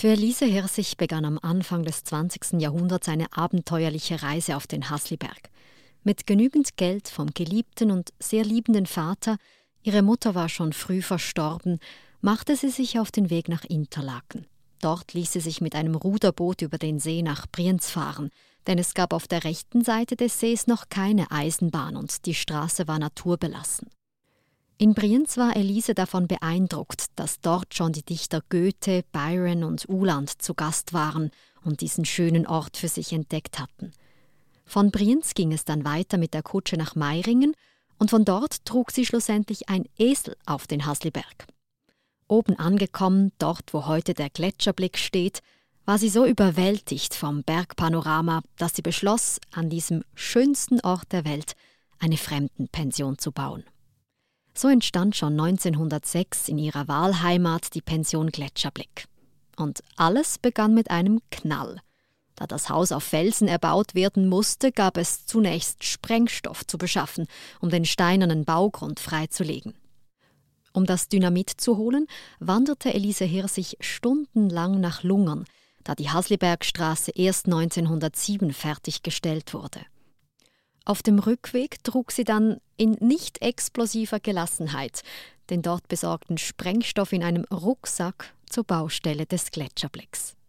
Für Elise Hirsig begann am Anfang des 20. Jahrhunderts eine abenteuerliche Reise auf den Hasliberg. Mit genügend Geld vom geliebten und sehr liebenden Vater, ihre Mutter war schon früh verstorben, machte sie sich auf den Weg nach Interlaken. Dort ließ sie sich mit einem Ruderboot über den See nach Brienz fahren, denn es gab auf der rechten Seite des Sees noch keine Eisenbahn und die Straße war naturbelassen. In Brienz war Elise davon beeindruckt, dass dort schon die Dichter Goethe, Byron und Uhland zu Gast waren und diesen schönen Ort für sich entdeckt hatten. Von Brienz ging es dann weiter mit der Kutsche nach Meiringen und von dort trug sie schlussendlich ein Esel auf den Hasliberg. Oben angekommen, dort wo heute der Gletscherblick steht, war sie so überwältigt vom Bergpanorama, dass sie beschloss, an diesem schönsten Ort der Welt eine Fremdenpension zu bauen. So entstand schon 1906 in ihrer Wahlheimat die Pension Gletscherblick. Und alles begann mit einem Knall. Da das Haus auf Felsen erbaut werden musste, gab es zunächst Sprengstoff zu beschaffen, um den steinernen Baugrund freizulegen. Um das Dynamit zu holen, wanderte Elise Hirsig stundenlang nach Lungern, da die Haslibergstraße erst 1907 fertiggestellt wurde. Auf dem Rückweg trug sie dann in nicht explosiver Gelassenheit den dort besorgten Sprengstoff in einem Rucksack zur Baustelle des Gletscherblicks.